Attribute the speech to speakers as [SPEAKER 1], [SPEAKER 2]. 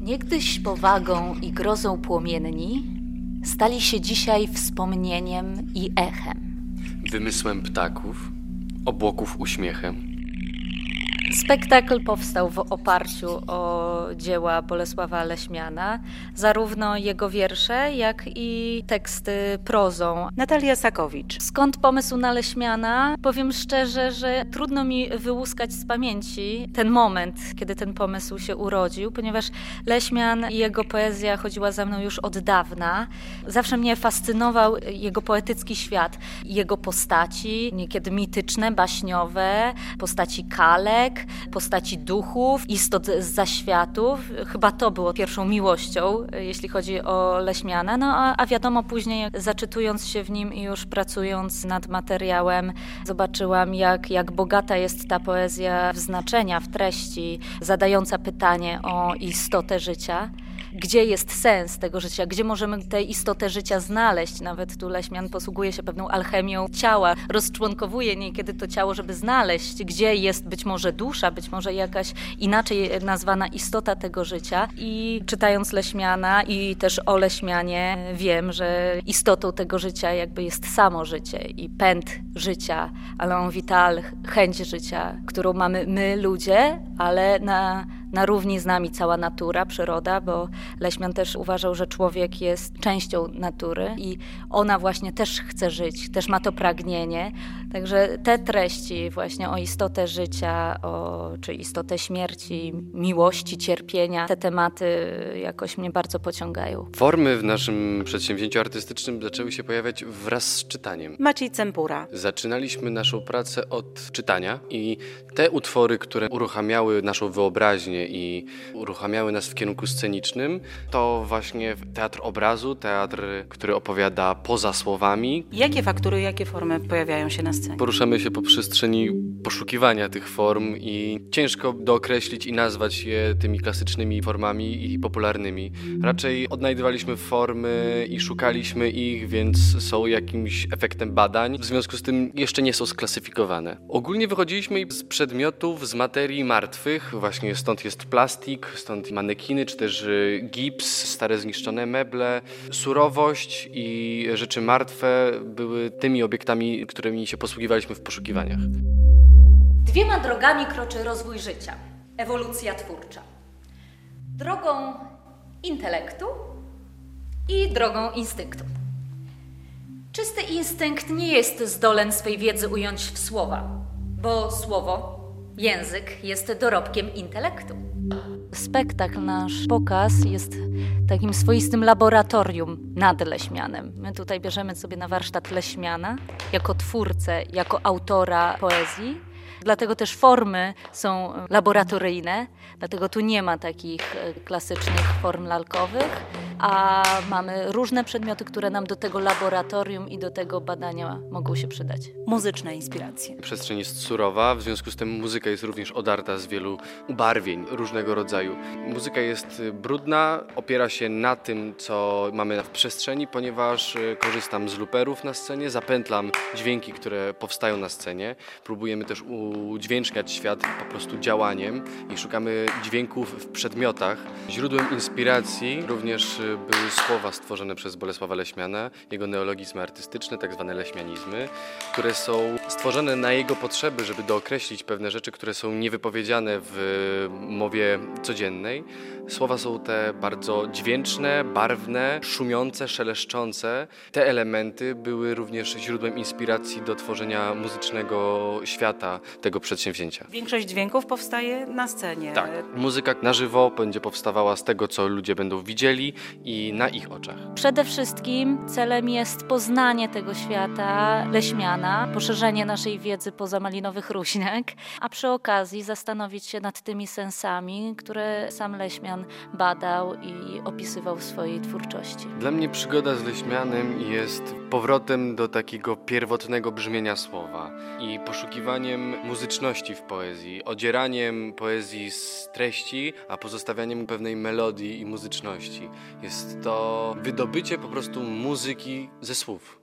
[SPEAKER 1] Niegdyś powagą i grozą płomienni stali się dzisiaj wspomnieniem i echem.
[SPEAKER 2] Wymysłem ptaków, obłoków uśmiechem.
[SPEAKER 1] Spektakl powstał w oparciu o dzieła Bolesława Leśmiana, zarówno jego wiersze, jak i teksty prozą.
[SPEAKER 3] Natalia Sakowicz.
[SPEAKER 1] Skąd pomysł na Leśmiana? Powiem szczerze, że trudno mi wyłuskać z pamięci ten moment, kiedy ten pomysł się urodził, ponieważ Leśmian i jego poezja chodziła za mną już od dawna. Zawsze mnie fascynował jego poetycki świat, jego postaci, niekiedy mityczne, baśniowe, postaci kalek, postaci duchów, istot z zaświatów. Chyba to było pierwszą miłością, jeśli chodzi o Leśmiana. No a wiadomo, później zaczytując się w nim i już pracując nad materiałem, zobaczyłam, jak bogata jest ta poezja w znaczenia, w treści, zadająca pytanie o istotę życia. Gdzie jest sens tego życia? Gdzie możemy tę istotę życia znaleźć? Nawet tu Leśmian posługuje się pewną alchemią ciała, rozczłonkowuje niekiedy to ciało, żeby znaleźć, gdzie jest być może dusza, być może jakaś inaczej nazwana istota tego życia. I czytając Leśmiana i też o Leśmianie wiem, że istotą tego życia jakby jest samo życie i pęd życia, elan vital, chęć życia, którą mamy my, ludzie, ale na równi z nami cała natura, przyroda, bo Leśmian też uważał, że człowiek jest częścią natury i ona właśnie też chce żyć, też ma to pragnienie. Także te treści właśnie o istotę życia, czy istotę śmierci, miłości, cierpienia, te tematy jakoś mnie bardzo pociągają.
[SPEAKER 2] Formy w naszym przedsięwzięciu artystycznym zaczęły się pojawiać wraz z czytaniem.
[SPEAKER 3] Maciej Cempura.
[SPEAKER 2] Zaczynaliśmy naszą pracę od czytania i te utwory, które uruchamiały naszą wyobraźnię i uruchamiały nas w kierunku scenicznym, to właśnie teatr obrazu, teatr, który opowiada poza słowami.
[SPEAKER 3] Jakie faktury, jakie formy pojawiają się na scenie?
[SPEAKER 2] Poruszamy się po przestrzeni poszukiwania tych form i ciężko dookreślić i nazwać je tymi klasycznymi formami i popularnymi. Raczej odnajdywaliśmy formy i szukaliśmy ich, więc są jakimś efektem badań. W związku z tym jeszcze nie są sklasyfikowane. Ogólnie wychodziliśmy z przedmiotów, z materii martwych. Właśnie stąd jest plastik, stąd manekiny, czy też gips, stare zniszczone meble. Surowość i rzeczy martwe były tymi obiektami, którymi się posługiwaliśmy w poszukiwaniach.
[SPEAKER 1] Dwiema drogami kroczy rozwój życia, ewolucja twórcza. Drogą intelektu i drogą instynktu. Czysty instynkt nie jest zdolny swej wiedzy ująć w słowa, bo słowo, język jest dorobkiem intelektu. Spektakl, nasz pokaz jest takim swoistym laboratorium nad Leśmianem. My tutaj bierzemy sobie na warsztat Leśmiana jako twórcę, jako autora poezji. Dlatego też formy są laboratoryjne, dlatego tu nie ma takich klasycznych form lalkowych, a mamy różne przedmioty, które nam do tego laboratorium i do tego badania mogą się przydać.
[SPEAKER 3] Muzyczne inspiracje.
[SPEAKER 2] Przestrzeń jest surowa, w związku z tym muzyka jest również odarta z wielu ubarwień różnego rodzaju. Muzyka jest brudna, opiera się na tym, co mamy w przestrzeni, ponieważ korzystam z looperów na scenie, zapętlam dźwięki, które powstają na scenie. Próbujemy też udźwięczniać świat po prostu działaniem i szukamy dźwięków w przedmiotach. Źródłem inspiracji również były słowa stworzone przez Bolesława Leśmiana, jego neologizmy artystyczne, tak zwane leśmianizmy, które są stworzone na jego potrzeby, żeby dookreślić pewne rzeczy, które są niewypowiedziane w mowie codziennej. Słowa są te bardzo dźwięczne, barwne, szumiące, szeleszczące. Te elementy były również źródłem inspiracji do tworzenia muzycznego świata tego przedsięwzięcia.
[SPEAKER 3] Większość dźwięków powstaje na scenie.
[SPEAKER 2] Tak, muzyka na żywo będzie powstawała z tego, co ludzie będą widzieli i na ich oczach.
[SPEAKER 1] Przede wszystkim celem jest poznanie tego świata Leśmiana, poszerzenie naszej wiedzy poza malinowych ruśniak, a przy okazji zastanowić się nad tymi sensami, które sam Leśmian badał i opisywał w swojej twórczości.
[SPEAKER 2] Dla mnie przygoda z Leśmianem jest powrotem do takiego pierwotnego brzmienia słowa i poszukiwaniem muzyczności w poezji, odzieraniem poezji z treści, a pozostawianiem pewnej melodii i muzyczności. Jest to wydobycie po prostu muzyki ze słów.